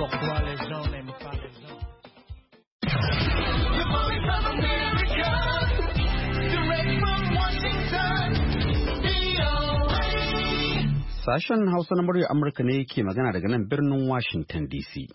pourquoi les gens n'aiment pas les gens. Sashen Hausa na murya Amurka ne ke magana daga nan birnin Washington DC.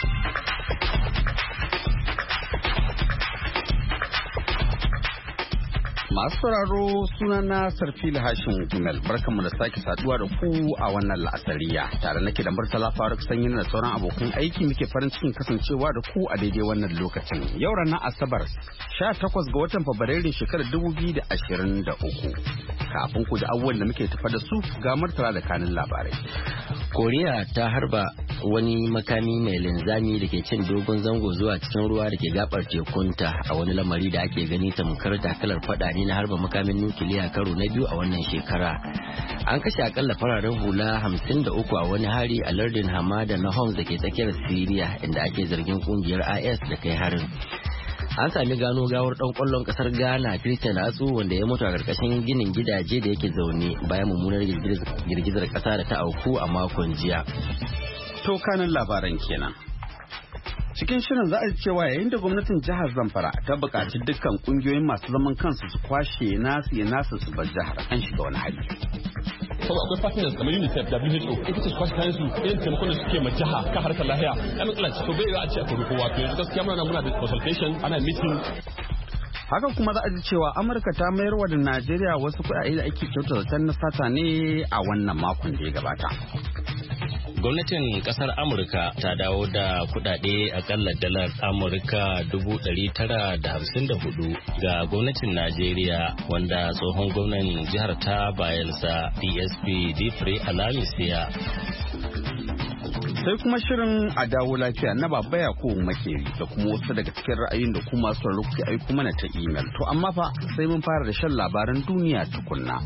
Masu sauraro sunana Sarfila Hashin Gumel, barkanmu da sake saduwa da ku a wannan la'asariya. Tare nake da Murtala Faruk Sanyi da sauran abokan aiki muke farin cikin kasancewa da ku a daidai wannan lokacin. Yau ranar Asabar 18 ga watan Fabrairu shekarar 2023. Kafin ku ji abubuwan da muke tafa da su ga Murtala da kanin labarai. Koriya ta harba wani makami mai linzami da ke cin dogon zango zuwa cikin ruwa da ke gabar tekunta a wani lamari da ake gani tamkar takalar fada ne na harba makamin nukiliya karo na biyu a wannan shekara. An kashe akalla fararen hula 53 a wani hari a lardin Hamada na Homs da ke tsakiyar Siriya inda ake zargin kungiyar IS da kai harin. An sami gano gawar dan kwallon kasar Ghana Christian Atsu wanda ya mutu a karkashin ginin gidaje da yake zaune bayan mummunar girgizar kasa da ta auku a makon jiya. To kanin labaran kenan. Cikin shirin za a ji cewa yayin da gwamnatin jihar Zamfara ta buƙaci dukkan ƙungiyoyin masu zaman kansu su kwashe nasu su bar jihar, an shiga wani hali. Saboda akwai partners kamar UNICEF, WHO, ita ce kwashe kayan su irin taimakon da suke ma jiha kan harkar lahiya. An matsala ce, to bai yiwa a ce a kori kowa. To yanzu gaskiya muna da consultation, ana meeting. Haka kuma za a ji cewa Amurka ta mayar wa da Najeriya wasu kuɗaɗe da ake kyauta zaton na sata ne a wannan makon da ya gabata. Gwamnatin kasar Amurka ta dawo da kudade akalla dalar Amurka 954 ga gwamnatin Najeriya wanda tsohon gwamnan jihar ta Bayelsa DSP Difre Alamisiya. Sai kuma shirin a dawo lafiya na Baba Yakubu Makeri da kuma wasu daga cikin ra'ayin da kuma masu rubuce aiko mana ta email. To amma fa sai mun fara da shan labaran duniya tukunna.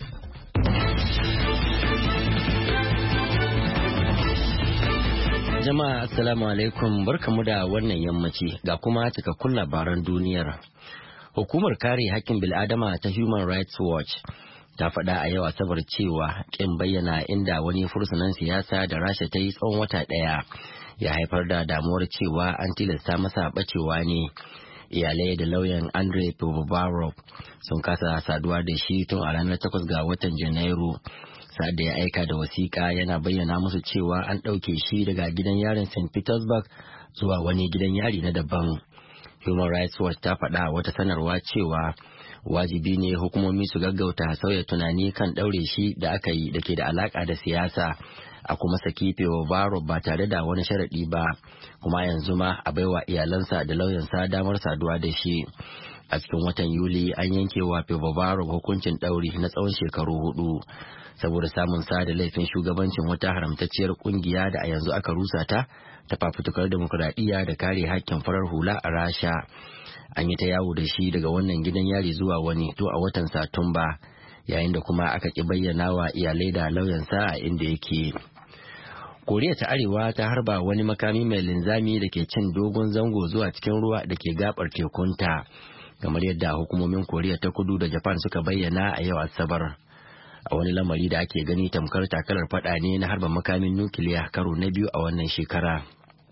Jama'a assalamu alaikum, barkamu da wannan yammaci ga kuma cikakkun labaran duniyar. Hukumar kare hakkin bil'adama ta Human Rights Watch ta faɗa a yau Asabar cewa ƙin bayyana inda wani fursunan siyasa da Rasha ta yi tsawon wata ɗaya ya haifar da damuwar cewa an tilasta masa ɓacewa ne. Iyalai da lauyan Andrei Povobarov sun kasa saduwa da shi tun a ranar 8 ga watan Janairu. Sa'ad da ya aika da wasiƙa yana bayyana musu cewa an ɗauke shi daga gidan yarin St. Petersburg zuwa wani gidan yari na daban. Human Rights Watch ta faɗa wata sanarwa cewa wajibi ne hukumomi su gaggauta sauya tunani kan ɗaure shi da aka yi da ke da alaƙa da siyasa a kuma saki Povobarov ba tare da wani sharaɗi ba, kuma yanzu ma a baiwa iyalansa da lauyansa damar saduwa da shi. A cikin watan Yuli an yanke wa Povobarov hukuncin ɗauri na tsawon shekaru 4 saboda samun sa da laifin shugabancin wata haramtacciyar kungiya da a yanzu aka rusa ta fafutukar demokuraɗiyya da kare hakkin farar hula a Rasha. An yi ta yawo da shi daga wannan gidan yari zuwa wani to a watan Satumba, yayin da kuma aka ki bayyana wa iyalai da lauyansa a inda yake. Koriya ta Arewa ta harba wani makami mai linzami da ke cin dogon zango zuwa cikin ruwa da ke gabar tekunta, kamar yadda hukumomin Koriya ta Kudu da Japan suka bayyana a yau Asabar. A wani lamari da ake gani tamkar takalar fada ne na harba makamin nukiliya karo na biyu a wannan shekara.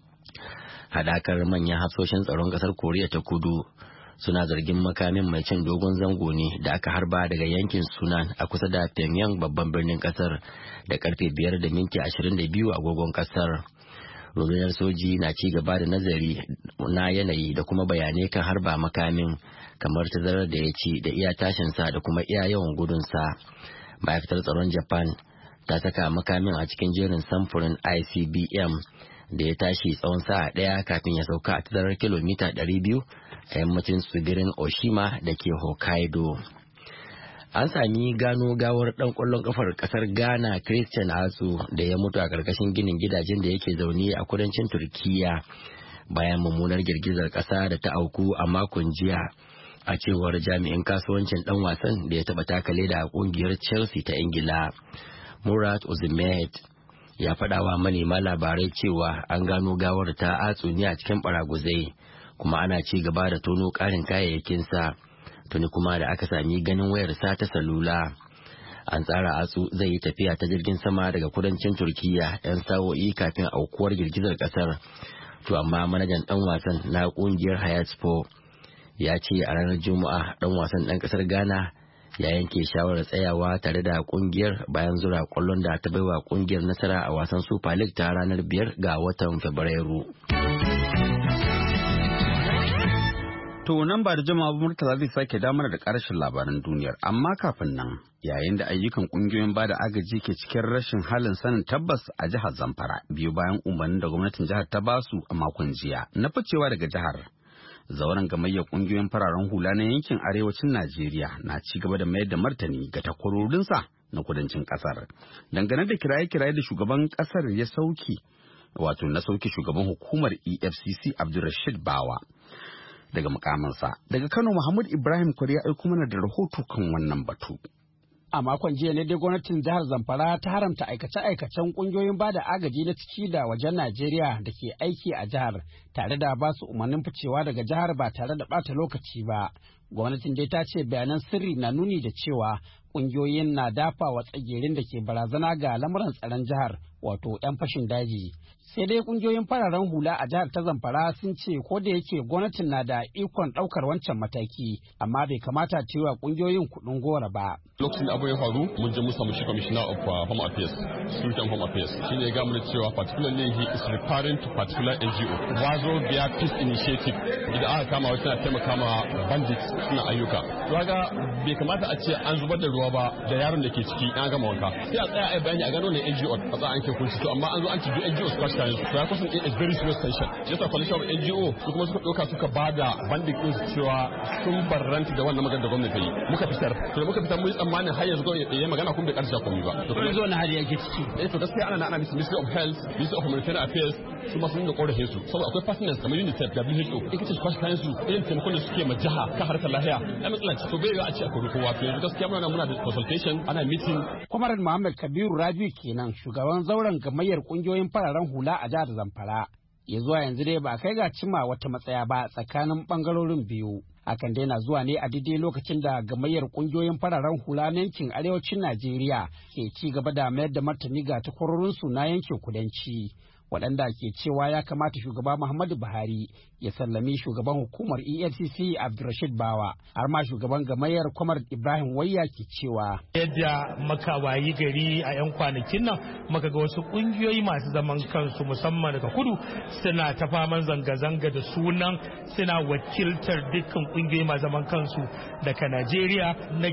Hadakar manyan hafsoshin tsaron kasar Koriya ta Kudu suna zargin makamin mai cin dogon zango ne da aka harba daga yankin Sunan a kusa da Pyongyang babban birnin kasar da karfe 5:22 agogon kasar. Rundunar soji na ci gaba da nazari na yanayi da kuma bayanai kan harba makamin, kamar tazarar da ya ci da iya tashinsa da kuma iya yawan gudunsa. Ma'aikatar tsaron Japan ta saka makamin a cikin jerin samfurin ICBM da ya tashi tsawon sa'a ɗaya kafin ya sauka a tazarar kilomita 200 a yammacin tsibirin Oshima da ke Hokkaido. An sami gano gawar ɗan ƙwallon ƙafar ƙasar Ghana Christian Atsu da ya mutu a ƙarƙashin ginin gidajen da yake zaune a kudancin Turkiyya bayan mummunar girgizar ƙasa da ta auku a makon jiya. A cewar jami'in kasuwancin ɗan wasan da ya taɓa takale da ƙungiyar Chelsea ta Ingila, Murat Osimhen, ya faɗa wa manema labarai cewa an gano gawar ta Atsu ne a cikin baraguzai, kuma ana ci gaba da tono ƙarin kayayyakinsa. Tuni kuma da aka sami ganin wayarsa ta salula. An tsara Atsu zai yi tafiya ta jirgin sama daga kudancin Turkiyya 'yan sa'o'i kafin aukuwar girgizar kasar. To amma manajan dan wasan na kungiyar Hayatspor ya ce a ranar Juma'a dan wasan dan kasar Ghana ya yanke shawarar tsayawa tare da kungiyar bayan zura kwallon da ta baiwa kungiyar nasara a wasan Super League ta ranar 5 ga watan Fabrairu. To nan ba da jama'a Murtala zai sake damar da ƙarshen labaran duniyar, amma kafin nan yayin da ayyukan ƙungiyoyin bada agaji ke cikin rashin halin sanin tabbas a jihar Zamfara biyu bayan umarnin da gwamnatin jihar ta basu a makon jiya na ficewa daga jihar. Zauren gamayyar ƙungiyoyin fararen hula na yankin arewacin Najeriya na ci gaba da mayar da martani ga takwarorinsa na kudancin ƙasar. Dangane da kiraye-kiraye da shugaban ƙasar ya sauki, wato na sauki shugaban hukumar EFCC Abdulrashid Bawa daga mukaminsa. Daga Kano, Muhammad Ibrahim Kwari ya aiko mana da rahoto kan wannan batu. A makon jiya ne dai gwamnatin jihar Zamfara ta haramta aikace-aikacen kungiyoyin bada agaji na ciki da wajen Najeriya da ke aiki a jihar tare da ba su umarnin ficewa daga jihar ba tare da bata lokaci ba. Gwamnatin dai ta ce bayanan sirri na nuni da cewa kungiyoyin na dafa wa tsagerin da ke barazana ga lamuran tsaron jihar, wato 'yan fashin daji. Sai dai kungiyoyin fararen hula a jihar ta Zamfara sun ce ko da yake gwamnatin na da ikon daukar wancan mataki, amma bai kamata ta yi wa kungiyoyin kuɗin gora ba. Lokacin da abu ya faru mun je mu samu shi commissioner of home affairs, security and home affairs. Shine ya ga mu cewa particularly he is referring to particular NGO. Wazo biya peace initiative idan aka kama wasu na taimaka ma bandits suna ayyuka. Kaga bai kamata a ce an zubar da ruwa ba da yaron da ke ciki an gama wanka. Sai a tsaya a bayani a gano ne NGO a tsaya an ke kunci to amma an zo an ci NGO su kwashi kayan su. Ya kusan is very serious tension. Yasa coalition of NGO su kuma suka ɗauka suka bada bandit din su cewa sun barranta da wannan magana da gwamnati yi. Muka fitar. To muka fitar mun tsammanin har yanzu ya magana kuma bai karshe komai ba. To kuma zo na hali yake ciki. To gaskiya ana Ministry of Health, Ministry of Humanitarian Affairs su ma sun da korafin su. Saboda akwai partners kamar UNICEF, WHO, ita ce kwashi kayan su irin taimakon da suke ma jiha kan harkar lahiya. Ai matsala ce to bai yiwa a ce akwai kowa. To yanzu gaskiya muna da consultation, ana meeting. Kwamarar Muhammad Kabiru Rabiu kenan shugaban zauren gamayyar kungiyoyin fararen hula a jihar Zamfara. Ya zuwa yanzu dai ba kai ga cimma wata matsaya ba tsakanin bangarorin biyu. Hakan dai na zuwa ne a daidai lokacin da gamayyar kungiyoyin fararen hula na yankin arewacin Najeriya ke ci gaba da mayar da martani ga takwarorinsu na yankin kudanci. Waɗanda ke cewa ya kamata shugaba Muhammadu Buhari ya sallami shugaban hukumar EFCC Abdulrashid Bawa, har ma shugaban gamayyar Kwamar Ibrahim Wayya ke cewa yadda muka wayi gari a 'yan kwanakin nan muka ga wasu ƙungiyoyi masu zaman kansu musamman daga kudu suna ta faman zanga-zanga da sunan suna wakiltar dukkan ƙungiyoyi masu zaman kansu daga Najeriya na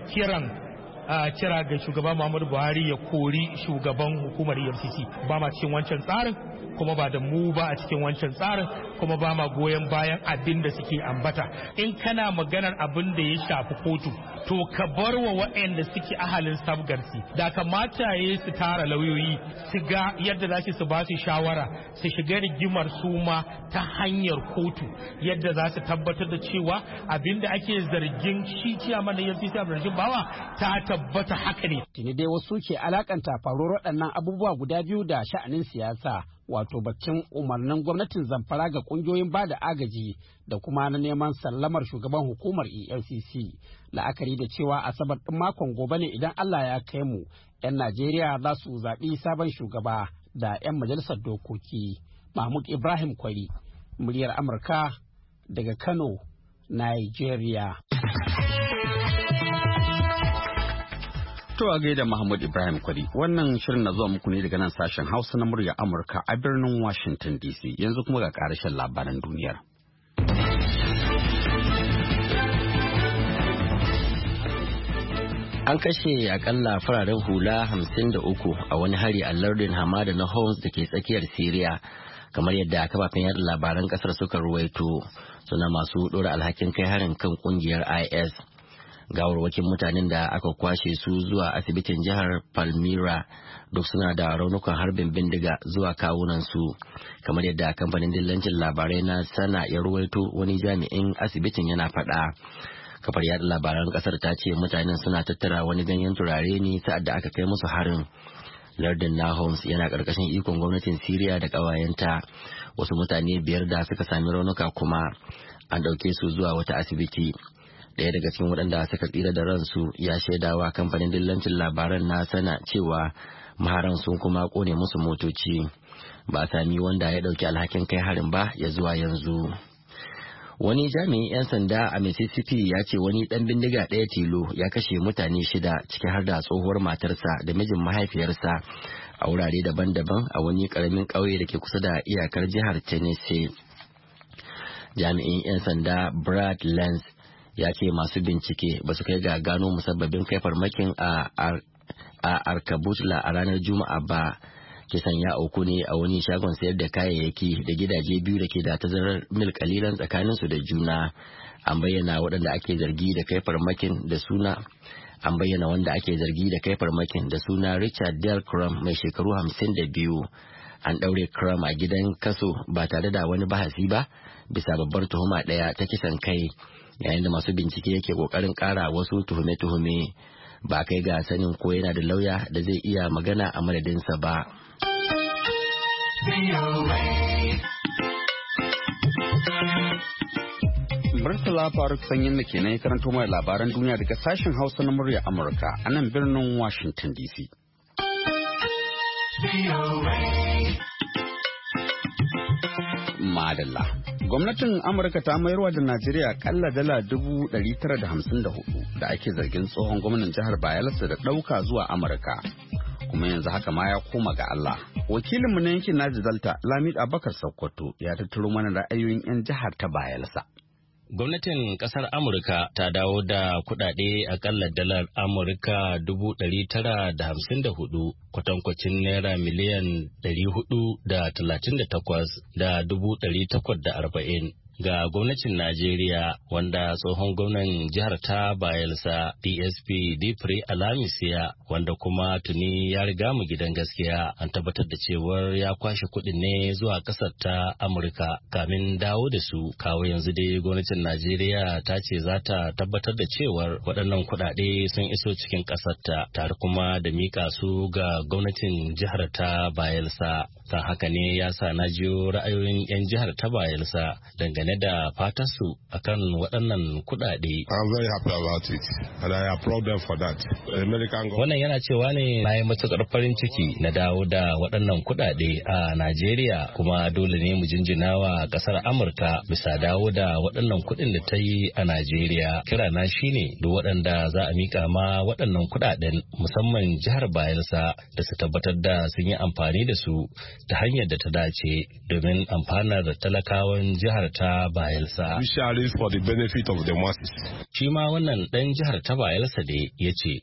kira ga shugaba Muhammadu Buhari ya kori shugaban hukumar EFCC. Ba ma cikin wancan tsarin, kuma ba da mu ba a cikin wancan tsarin, kuma ba ma goyon bayan abin da suke ambata. In kana maganar abin da ya shafi kotu, to ka bar wa waɗanda suke ahalin sabgarsi da kamata ya su tara lauyoyi su ga yadda za su ba su shawara su shiga rigimar su ma ta hanyar kotu, yadda za su tabbatar da cewa abin da ake zargin shi ciyaman da EFCC Abdulrashid Bawa ta tabbata haka ne. Tuni dai wasu ke alakanta faruwar waɗannan abubuwa guda biyu da sha'anin siyasa, wato baccin umarnin gwamnatin Zamfara ga kungiyoyin bada agaji da kuma na neman sallamar shugaban hukumar EFCC. La'akari da cewa Asabar ɗin makon gobe ne idan Allah ya kai mu, 'yan Najeriya za su zaɓi sabon shugaba da 'yan majalisar dokoki. Mahmud Ibrahim Kwari, muryar Amurka daga Kano, Nigeria. To a gaida Muhammad Ibrahim Kwari, wannan shirin na zuwa muku ne daga nan sashen Hausa na murya Amurka a birnin Washington DC. Yanzu kuma ga ƙarashen labaran duniyar. An kashe akalla fararen hula 53 a wani hari a lardin Hamada na Homs da ke tsakiyar Siriya, kamar yadda kafafen yada labaran kasar suka ruwaito, suna masu ɗora alhakin kai harin kan kungiyar IS. Gawarwakin mutanen da aka kwashe su zuwa asibitin jihar Palmyra duk suna da raunukan harbin bindiga zuwa kawunansu, kamar yadda kamfanin dillancin labarai na Sana ya ruwaito wani jami'in asibitin yana faɗa. Kafar yada labaran kasar ta ce mutanen suna tattara wani ganyen turare ne sa'ad da aka kai musu harin. Lardin na Homs yana ƙarƙashin ikon gwamnatin Siriya da ƙawayenta. Wasu mutane 5 da suka sami raunuka kuma an ɗauke su zuwa wata asibiti. Daya daga cikin waɗanda suka tsira da ransu ya shaidawa kamfanin dillancin labaran na Sana cewa maharan sun kuma kone musu motoci. Ba a sami wanda ya ɗauki alhakin kai harin ba ya zuwa yanzu. Wani jami'in 'yan sanda a Mississippi ya ce wani ɗan bindiga ɗaya tilo ya kashe mutane 6 ciki har da tsohuwar matarsa da mijin mahaifiyarsa a wurare daban-daban a wani ƙaramin ƙauye da ke kusa da iyakar jihar Tennessee. Jami'in 'yan sanda Brad Lenz ya ce masu bincike ba su kai ga gano musabbabin kai farmakin a Arkabutla a ranar Juma'a ba. Kisan ya auku ne a wani shagon sayar da kayayyaki da gidaje biyu da ke da tazarar mil kalilan tsakaninsu da juna. An bayyana waɗanda ake zargi da kai farmakin da suna an bayyana wanda ake zargi da kai farmakin da suna Richard Del Crum mai shekaru 52. An ɗaure Crum a gidan kaso ba tare da wani bahasi ba bisa babbar tuhuma ɗaya ta kisan kai, yayin da masu bincike yake ƙoƙarin ƙara wasu tuhume-tuhume. Ba kai ga sanin ko yana da lauya da zai iya magana a madadinsa ba. Murtala Faruk Sanyin da ke nan karanto mai labaran duniya daga sashen Hausa na murya Amurka a nan birnin Washington DC. Madalla. Gwamnatin Amurka ta mayarwa da Najeriya kalla dala 954 da ake zargin tsohon gwamnan jihar Bayelsa da ɗauka zuwa Amurka. Kuma yanzu haka ma ya koma ga Allah. Wakilinmu na yankin Naji Delta, Lamid Abubakar Sokoto, ya tattaro mana ra'ayoyin 'yan jihar ta Bayelsa. Gwamnatin kasar Amurka ta dawo da kudade akalla dalar Amurka 954 kwatankwacin naira miliyan 438,840 ga gwamnatin Najeriya, wanda tsohon gwamnan jihar ta Bayelsa DSP Dipri Alamisiya, wanda kuma tuni ya riga mu gidan gaskiya, an tabbatar da cewar ya kwashe kuɗin ne zuwa ƙasar ta Amurka kamin dawo da su. Kawo yanzu dai gwamnatin Najeriya ta ce za ta tabbatar da cewar waɗannan kuɗaɗe sun iso cikin ƙasar ta, tare kuma da mika su ga gwamnatin jihar ta Bayelsa. Kan haka ne ya sa na jiyo ra'ayoyin 'yan jihar ta Bayelsa dangane da fatarsu akan waɗannan kuɗaɗe. I'm very happy about it and I applaud them for that. Wannan yana cewa ne na yi matuƙar farin ciki na dawo da waɗannan kuɗaɗe a Najeriya, kuma dole ne mu jinjina wa ƙasar Amurka bisa dawo da waɗannan kuɗin da ta yi a Najeriya. Kira na shine duk waɗanda za a miƙa ma waɗannan kuɗaɗen, musamman jihar Bayelsa, da su tabbatar da sun yi amfani da su ta hanyar da ta dace domin amfanar talakawan jihar ta Bayelsa. For the benefit of the masses. Shi ma wannan ɗan jihar ta Bayelsa ne ya ce.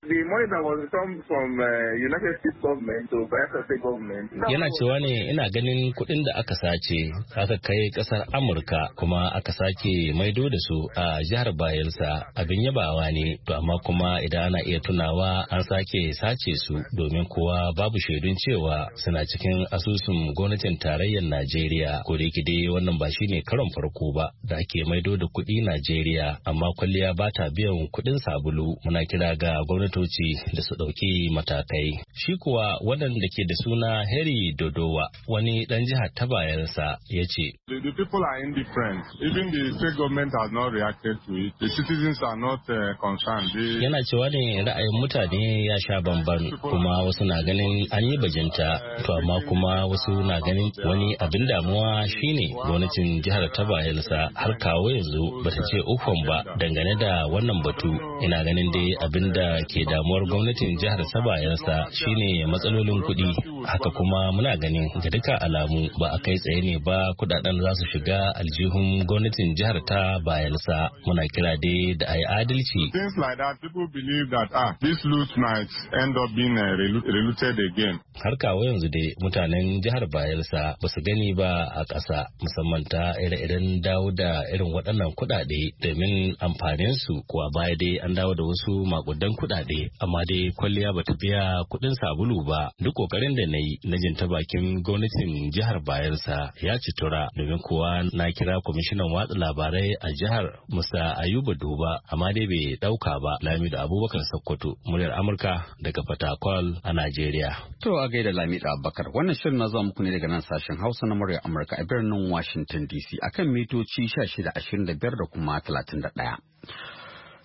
Yana cewa ne ina ganin kuɗin da aka sace aka kai ƙasar Amurka kuma aka sake maido da su a jihar Bayelsa abin yabawa ne, to amma kuma idan ana iya tunawa an sake sace su domin kuwa babu shaidun cewa suna cikin asusun gwamnatin tarayyar Najeriya. Ko da yake dai wannan ba shine karon farko ba da ake maido da kuɗi Najeriya, amma kwalliya ba ta biyan kuɗin sabulu. Muna kira ga gwamnatoci da su ɗauki matakai. Shi kuwa waɗanda ke da suna Harry Dodowa, wani ɗan jihar ta Bayelsa, ya ce. The people are indifferent. Even the state government has not reacted to it. The citizens are not concerned. Yana cewa ne ra'ayin mutane ya sha bamban, kuma wasu na ganin an yi bajinta, to amma kuma wasu na ganin wani abin damuwa shine gwamnatin jihar ta Bayelsa har kawo yanzu bata ce ufan ba dangane da wannan batu. Ina ganin dai abin da ke damuwar gwamnatin jihar ta Bayelsa shine matsalolin kuɗi. Haka kuma muna ganin ga duka alamu ba a kai tsaye ne ba kudaden za su shiga aljihun gwamnatin jihar ta Bayelsa. Muna kira dai da ayi adalci. Things like that, people believe that this loot might end up being reluted again. Har kawo yanzu dai mutanen jihar Bayelsa ba su gani ba a ƙasa, musamman ta ire-iren dawo da irin waɗannan kuɗaɗe domin amfanin su. Kuwa baya dai an dawo da wasu makudan kuɗaɗe, amma dai kwalliya ba ta biya kuɗin sabulu ba. Duk ƙoƙarin da na yi na jin ta bakin gwamnatin jihar Bayelsa ya ci tura, domin kuwa na kira kwamishinan watsa labarai a jihar Musa Ayuba Duba, amma dai bai ɗauka ba. Lamido Abubakar Sokoto, muryar Amurka daga Fatakwal a Najeriya. To a gaida Lamido Abubakar, wannan shirin na zuwa muku ne daga nan sashen Hausa na muryar Amurka a birnin Washington DC akan mitoci 1625 da kuma 31.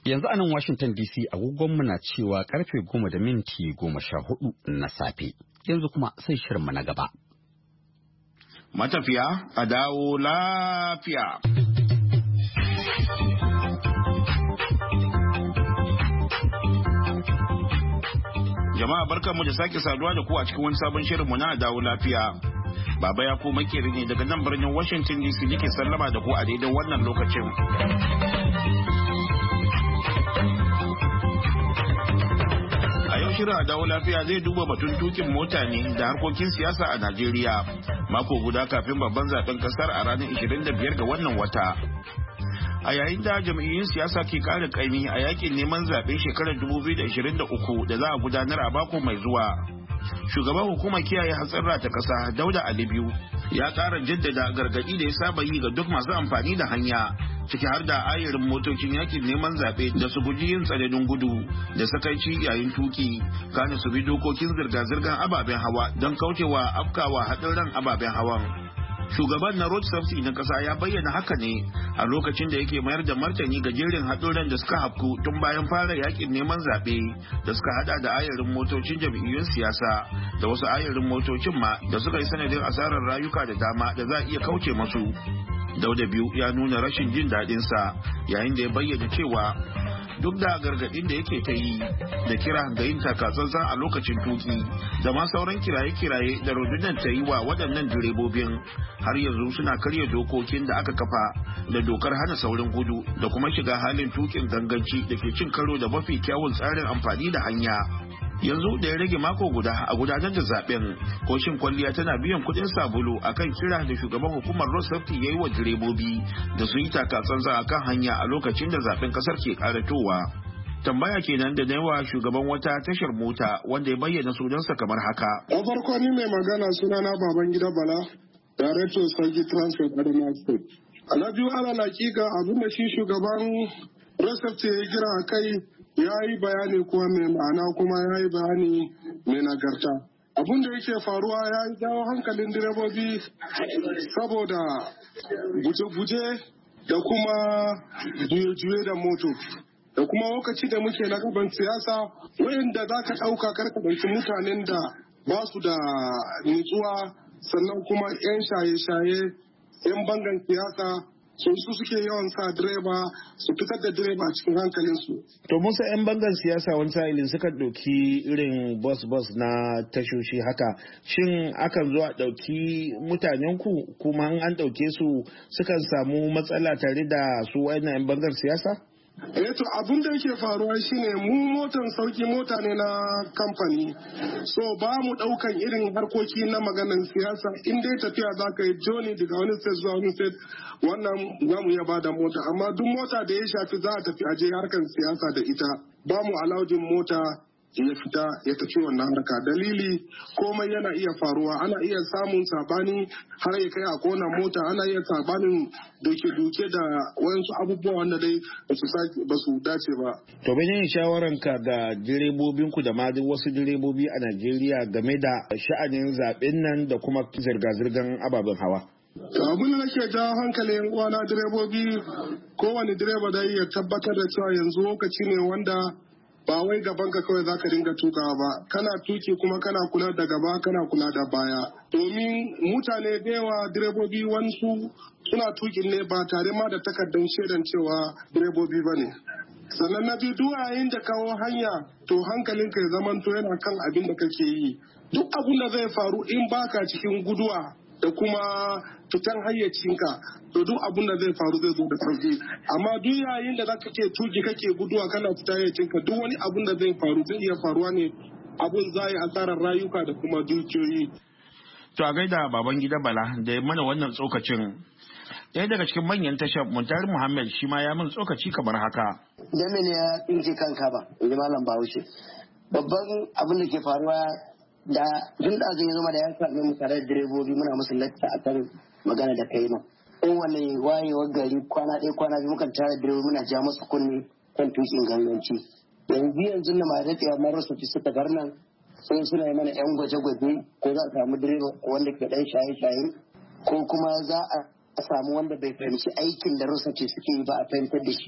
Yanzu a nan Washington DC agogonmu na cewa karfe 10:14 na safe. Yanzu kuma sai shirinmu na gaba. Matafiya a dawo lafiya. Jama'a barkanmu da sake saduwa da ku a cikin wani sabon shirinmu na dawo lafiya. Baba ya ko makeri ne daga nan birnin Washington DC nake sallama da ku a daidai wannan lokacin. A yau shirin a dawo lafiya zai duba batun tukin mota ne da harkokin siyasa a Najeriya. Mako guda kafin babban zaben kasar a ranar 25 ga wannan wata. A yayin da jam'iyyun siyasa ke kare kaimi a yakin neman zaben shekarar 2023 da za a gudanar a mako mai zuwa. Shugaban hukumar kiyaye hatsarra ta kasa Dauda Alibiu ya ƙara jaddada gargaɗi da ya saba yi ga duk masu amfani da hanya ciki har da ayarin motocin yakin neman zaɓe da su guji yin tsanadin gudu da sakaici yayin tuki kana su bi dokokin zirga-zirgar ababen hawa don kaucewa afkawa haɗin ababen hawan. Shugaban na road safety na kasa ya bayyana haka ne a lokacin da yake mayar da martani ga jerin haɗuran da suka hafku tun bayan fara yakin neman zaɓe da suka hada da ayarin motocin jam'iyyun siyasa da wasu ayarin motocin ma da suka yi sanadin asarar rayuka da dama da za a iya kauce masu. Dauda biyu ya nuna rashin jin daɗinsa yayin da ya bayyana cewa duk da gargaɗin da yake ta yi da kira ga yin takatsantsan a lokacin tuki da ma sauran kiraye-kiraye da rundunar ta yi wa waɗannan direbobin har yanzu suna karya dokokin da aka kafa da dokar hana saurin gudu da kuma shiga halin tukin ganganci da ke cin karo da mafi kyawun tsarin amfani da hanya. Yanzu da ya rage mako guda a gudanar da zaben koshin kwalliya tana biyan kudin sabulu akan kira da shugaban hukumar road safety ya yi wa direbobi da su yi takatsantsan akan hanya a lokacin da zaben kasar ke karatowa. Tambaya kenan da yawa shugaban wata tashar mota wanda ya bayyana sunansa kamar haka. A farko ni mai magana sunana Babangida Bala, Director Sarki Transport Adamawa State. Na biyu ala hakika abinda shi shugaban road safety ya kira a kai ya yi bayani kuma mai ma'ana kuma ya yi bayani mai nagarta. Abin da yake faruwa ya yi jawo hankalin direbobi saboda guje-guje da kuma juye-juye da moto. Da kuma lokaci da muke na gaban siyasa wayanda za ka ɗauka karka ɗauki mutanen da ba su da nutsuwa sannan kuma 'yan shaye-shaye 'yan bangan siyasa su suke yawan sa direba su fitar da direba a cikin hankalinsu. To musa 'yan bangan siyasa wani sa'ilin suka ɗauki irin bus na tashoshi haka shin akan zo a ɗauki mutanen ku kuma an ɗauke su sukan samu matsala tare da su wayannan 'yan bangan siyasa? To abin da yake faruwa shine mu motan sauki mota ne na kamfani so ba mu daukan irin harkoki na maganan siyasa in dai tafiya za ka yi joni daga wani state zuwa wani state wannan za mu iya bada mota amma duk mota da ya shafi za a tafi aje harkan siyasa da ita ba mu alaudin mota ya fita ya tafi wannan harka dalili komai yana iya faruwa ana iya samun sabani har ya kai a kona mota ana iya sabanin doke-doke da wayansu abubuwa wanda dai ba su dace ba. To menene shawaranka ga direbobinku da ma wasu direbobi a Najeriya game da sha'anin zaben nan da kuma zirga-zirgar ababen hawa? Abin da nake jawo hankalin uwana direbobi kowane direba dai ya tabbatar da cewa yanzu lokaci ne wanda ba wai gaban ka kawai zaka dinga tukawa ba kana tuki kuma kana kula da gaba kana kula da baya domin mutane da yawa direbobi wansu suna tukin ne ba tare ma da takardar shaidan cewa direbobi ba ne sannan na biyu duk yayin da kawo hanya to hankalinka ya zamanto yana kan abin da kake yi duk abin da zai faru in baka cikin guduwa da kuma fitan hayyacinka to duk abin da zai faru zai zo da sauki amma duk yayin da zaka ke tuki kake guduwa kana fita hayyacinka duk wani abin da zai faru zai iya faruwa ne abin zai asarar rayuka da kuma dukiyoyi. To a gaida Babangida Bala da ya mana wannan tsokacin ɗaya daga cikin manyan tashar Muntari Muhammad shi ma ya min tsokaci kamar haka. Dame ne ya tsinke kanka ba in ji malam Bahaushe babban abin da ke faruwa da tun da zai zama da ya sami mu tare da direbobi muna musu lacca akan magana da kai ma kowane wayewar gari kwana ɗaya kwana biyu mukan tare da direbobi muna ja musu kunne kan tukin ganganci yanzu na ma daɗewa marar su suka bar nan sai suna yi mana yan gwaje-gwaje ko za a samu direba wanda ke ɗan shaye-shaye ko kuma za a samu wanda bai fahimci aikin da rusace suke yi ba a fahimtar da shi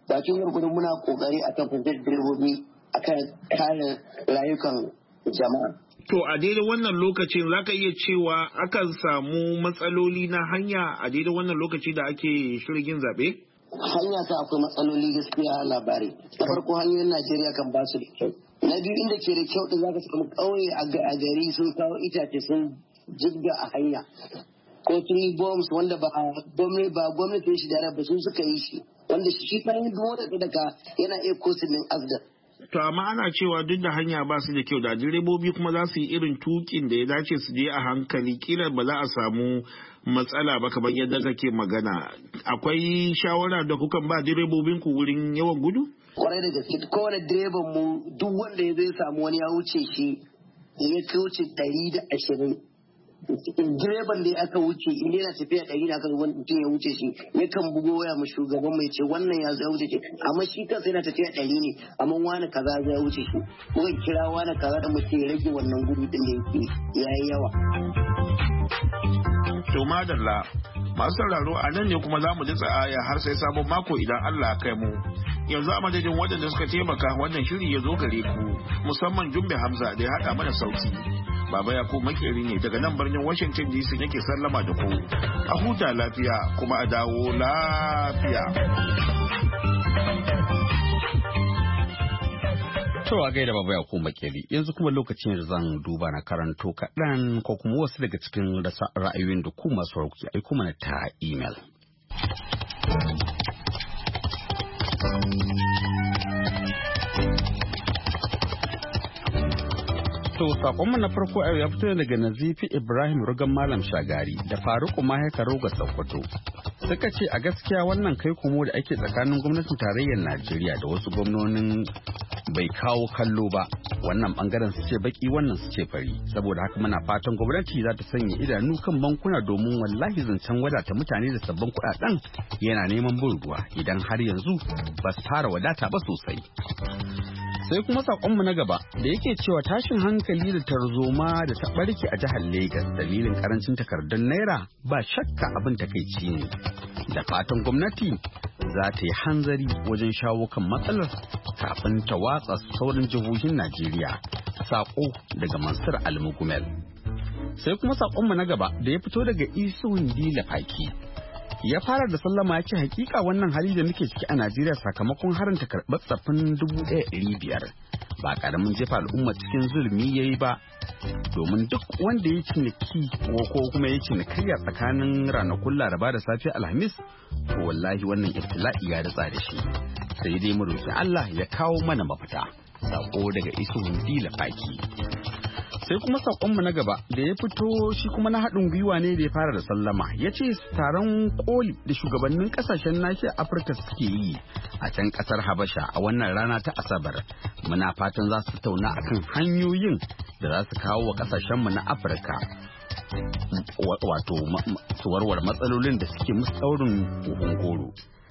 bakin gurgurun muna kokari akan fahimtar direbobi akan kare rayukan jama'a. To a daidai wannan lokacin za ka iya cewa akan samu matsaloli na hanya a daidai wannan lokaci da ake shirgin zaɓe? Hanya ta akwai matsaloli gaskiya labari. Na farko hanyoyin Najeriya kan ba su da kyau. Na biyu inda ke da kyau din za ka samu ƙauye a gari sun kawo itace sun jibga a hanya. Ko tree bombs wanda ba gwamnatin shi da ba sun suka yi shi. Wanda shi kan yi daga yana iya kosin azda. To amma ana cewa duk da hanya ba su da kyau da direbobi kuma za su yi irin tukin da ya dace su je a hankali kila ba za a samu matsala ba kamar yadda kake magana. Akwai shawara da kukan ba direbobin ku wurin yawan gudu? Kwarai da gaske kowane direban mu duk wanda ya zai samu wani ya wuce shi ya kai wuce 120. Direban da aka wuce inda yana tafiya 100 da aka wani mutum ya wuce shi yakan bugo waya mu shugaban mai ce wannan ya zai wuce shi amma shi kansa yana tafiya 100 ne amma wani kaza zai wuce shi kuma kira wani kaza da mutum ya rage wannan gudu din da yake yayi yawa. To madalla masu sauraro a nan ne kuma za mu ji aya har sai sabon mako idan Allah ya kai mu. Yanzu a madadin waɗanda suka taimaka wannan shiri ya zo gare ku musamman Jumbe Hamza da ya haɗa mana sauti. Baba Yakubu Makeri ne daga nan birnin Washington DC yake sallama da ku. A huta lafiya kuma a dawo lafiya. To a gaida Baba Yakubu Makeri yanzu kuma lokacin da zan duba na karanto kaɗan ko kuma wasu daga cikin ra'ayoyin da ku masu rauki aiko mana ta email. To sakonmu na farko a ya fito daga Nazifi Ibrahim Rugan Malam Shagari da Faruku Maheka Roga Sokoto. Suka ce a gaskiya wannan kai komo da ake tsakanin gwamnatin tarayyar Najeriya da wasu gwamnonin bai kawo kallo ba. Wannan bangaren su ce baki wannan su ce fari. Saboda haka muna fatan gwamnati za ta sanya idanu kan bankuna domin wallahi zancen wadata mutane da sabbin kuɗaɗen yana neman bin ruwa idan har yanzu ba su fara wadata ba sosai. Sai kuma sakonmu na gaba da yake cewa tashin hankali da tarzoma da ta barke a jihar Legas dalilin karancin takardun naira ba shakka abin takaici ne. Da fatan gwamnati za ta yi hanzari wajen shawo kan matsalar kafin ta watsa sauran jihohin Najeriya. Sako daga Mansur Almugumel. Sai kuma sakonmu na gaba da ya fito daga Isuhun Dila Faki. Ya fara da sallama ya ce hakika wannan hali da muke ciki a Najeriya sakamakon haranta karɓar tsaffin 1,500 ba karamin jefa al'umma cikin zulmi yayi ba domin duk wanda ya ciniki ko kuma ya cinikayya tsakanin ranakun Laraba da safe Alhamis to wallahi wannan ibtila'i ya datsa da shi sai dai mu roki Allah ya kawo mana mafita. Sako daga Isuhun Dila Faki. Sai kuma sakonmu na gaba da ya fito shi kuma na haɗin gwiwa ne da ya fara da sallama ya ce taron koli da shugabannin ƙasashen nahiyar Afirka suke yi a can ƙasar Habasha a wannan rana ta Asabar. Muna fatan za su tauna akan hanyoyin da za su kawo wa ƙasashenmu na Afirka wato su warware matsalolin da suke musu ɗaurin buhun goro.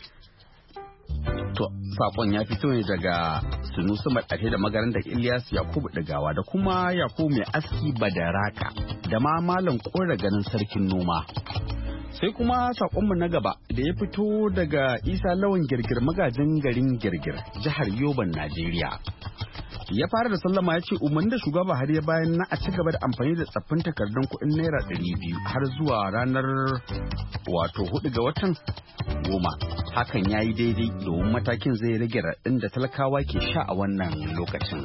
To, sakon ya fito ne daga Sunusu Maɗafe da magaran da Ilyas Yakubu Ɗigawa da kuma Yakubu Mai Aski Badaraka da ma Malam Kora Ganin Sarkin Noma. Sai kuma sakonmu na gaba da ya fito daga Isa Lawan Girgir magajin garin Girgir, jihar Yoban, Najeriya. Ya fara da sallama ya ce umarni da shugaba har ya bayan na a ci gaba da amfani da tsaffin takardun kuɗin naira 200 har zuwa ranar wato 4 ga watan 10 hakan ya yi daidai domin matakin zai rage raɗin da talakawa ke sha a wannan lokacin.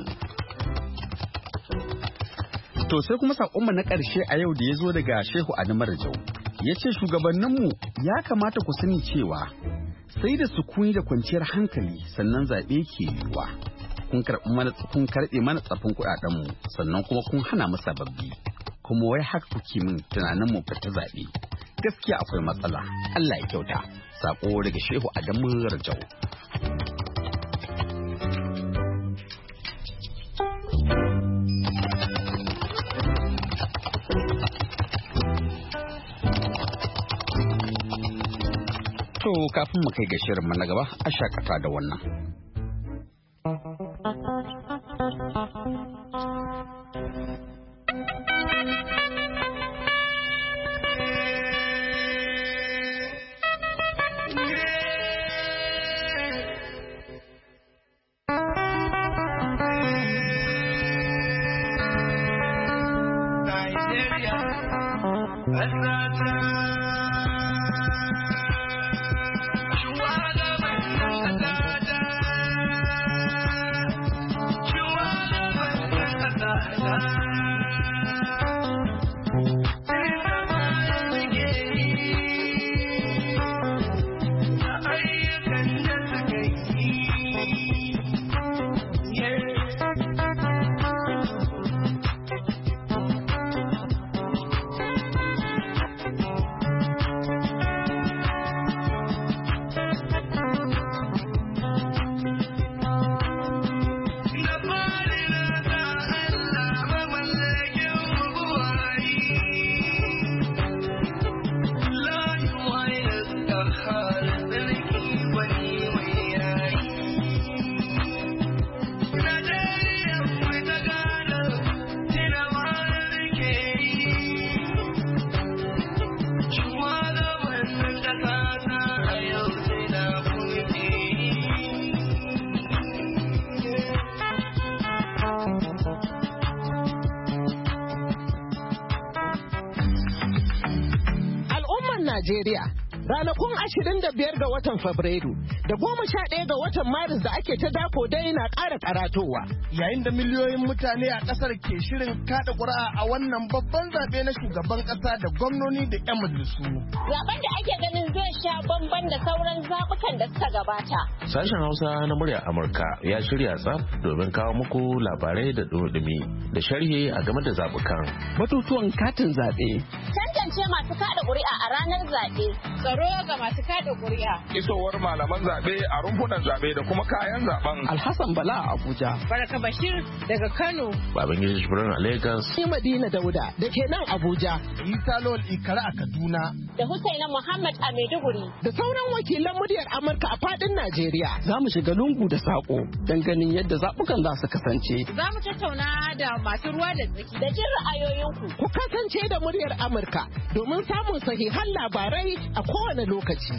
To sai kuma saƙonmu na ƙarshe a yau da ya zo daga Shehu Adamar Jau ya ce shugabanninmu ya kamata ku sani cewa sai da sukuni da kwanciyar hankali sannan zaɓe ke yiwuwa. Kun karɓe mana tsafin kuɗaɗenmu sannan kuma kun hana mu sababbi kuma wai haka kuke min tunanin mu fita zaɓe gaskiya akwai matsala Allah ya kyauta. Sako daga Shehu Adamu Rajau. To kafin mu kai ga shirin na gaba a shakata da wannan. Najeriya. Ranakun 25 ga watan Fabrairu da 11 ga watan Maris da ake ta dako dai na ƙara karatowa. Yayin da miliyoyin mutane a ƙasar ke shirin kada ƙuri'a a wannan babban zaɓe na shugaban ƙasa da gwamnoni da 'yan majalisu. Zaben da ake ganin zai sha bamban da sauran zaɓukan da suka gabata. Sashen Hausa na muryar Amurka ya shirya tsaf domin kawo muku labarai da dumi da sharhi a game da zaɓukan. Batutuwan katin zaɓe. Tantance masu kada ƙuri'a a ranar zaɓe. Tsaro ga masu kada ƙuri'a. Isowar malaman zaɓe a rumfunan zaɓe da kuma kayan zaɓen. Alhassan Bala a Abuja. Baraka Bashir daga Kano. Babangida Jibrin a Lagos. Ni Madina Dauda da ke nan Abuja. Isa Lawal Ikara a Kaduna. Da Husaina Muhammad a Maiduguri. Da sauran wakilan muryar Amurka a faɗin Najeriya. Za mu shiga lungu da saƙo don ganin yadda zaɓukan za su kasance. Za mu tattauna da masu ruwa da tsaki da jin ra'ayoyinku. Ku kasance da muryar Amurka domin samun sahihan labarai a kowane lokaci.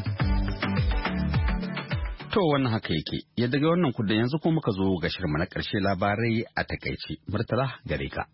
To wannan haka yake, yadda ga wannan kudin yanzu kuma muka zo ga shirma na ƙarshe labarai a takaice. Murtala gare ka.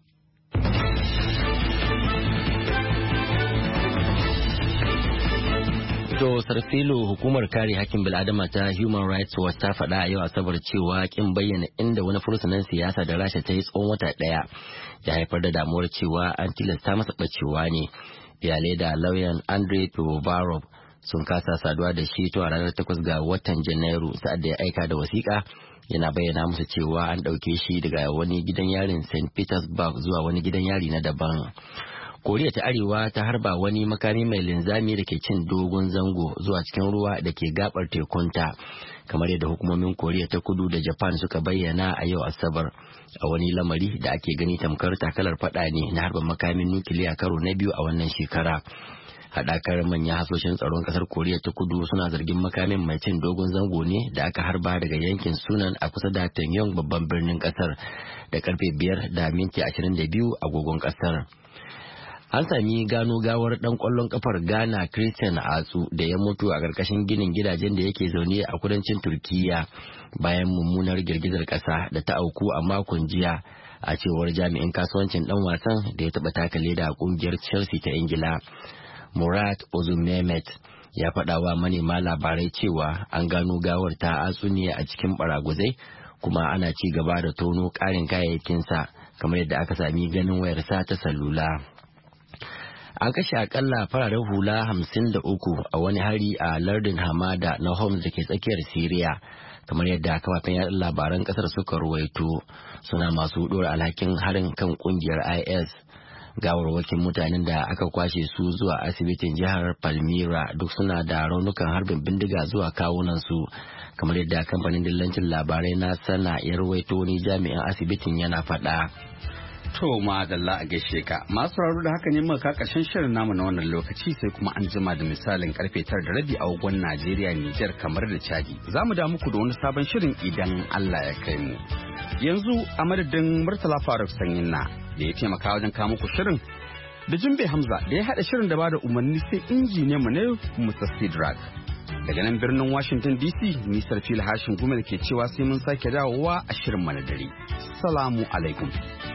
To Sarfilo, hukumar kare hakkin bil'adama ta Human Rights Watch ta faɗa a yau Asabar cewa kin bayyana inda wani fursunan siyasa da Rasha ta yi tsawon wata ɗaya ya haifar da damuwar cewa an tilasta masa ɓacewa ne. Iyalai da lauyan Andrei Pivovarov sun kasa saduwa da shi to a ranar 8 ga watan Janairu sa'ad da ya aika da wasiƙa yana bayyana musu cewa an ɗauke shi daga wani gidan yarin St. Petersburg zuwa wani gidan yari na daban. Koriya ta Arewa ta harba wani makami mai linzami da ke cin dogon zango zuwa cikin ruwa da ke gabar tekunta, kamar yadda hukumomin Koriya ta Kudu da Japan suka bayyana a yau Asabar, a wani lamari da ake gani tamkar takalar fada ne na harba makamin nukiliya karo na biyu a wannan shekara. Haɗakar manyan hasoshin tsaron ƙasar Koriya ta Kudu suna zargin makamin mai cin dogon zango ne da aka harba daga yankin Sunan a kusa da Pyongyang babban birnin ƙasar da karfe 5:22 agogon ƙasar. An sami gano gawar ɗan ƙwallon ƙafar Ghana Christian Atsu da ya mutu a ƙarƙashin ginin gidajen da yake zaune a kudancin Turkiyya bayan mummunar girgizar ƙasa da ta auku a makon jiya, a cewar jami'in kasuwancin ɗan wasan da ya taɓa taka leda a ƙungiyar Chelsea ta Ingila. Murat Ozumemet ya faɗa wa manema labarai cewa an gano gawar ta Atsu ne a cikin baraguzai, kuma ana ci gaba da tono ƙarin kayayyakinsa kamar yadda aka sami ganin wayarsa ta salula. An kashe akalla fararen hula 53 a wani hari a lardin Hamada na Homs da ke tsakiyar Siriya, kamar yadda kafafen yaɗa labaran ƙasar suka ruwaito, suna masu ɗora alhakin harin kan ƙungiyar IS. Gawarwakin mutanen da aka kwashe su zuwa asibitin jihar Palmyra duk suna da raunukan harbin bindiga zuwa kawunansu, kamar yadda kamfanin dillancin labarai na Sana ya ruwaito wani jami'in asibitin yana faɗa. To madalla a gaishe ka. Masu sauraro da haka ne muka karshen shirin namu na wannan lokaci, sai kuma an jima da misalin karfe 9:30 a wagon Najeriya, Nijar, kamar da Chadi. Za mu da muku da wani sabon shirin idan Allah ya kai mu. Yanzu a madadin Murtala Faruk Sanyinna da ya taimaka wajen kawo muku shirin, da Jumbe Hamza da ya haɗa shirin da bada umarni, sai injiniyan mu ne Mr. Sidrak. Daga nan birnin Washington DC, ni Sarfil Hashin Gumel ke cewa sai mun sake dawowa a shirin mu na dare. Salamu alaikum.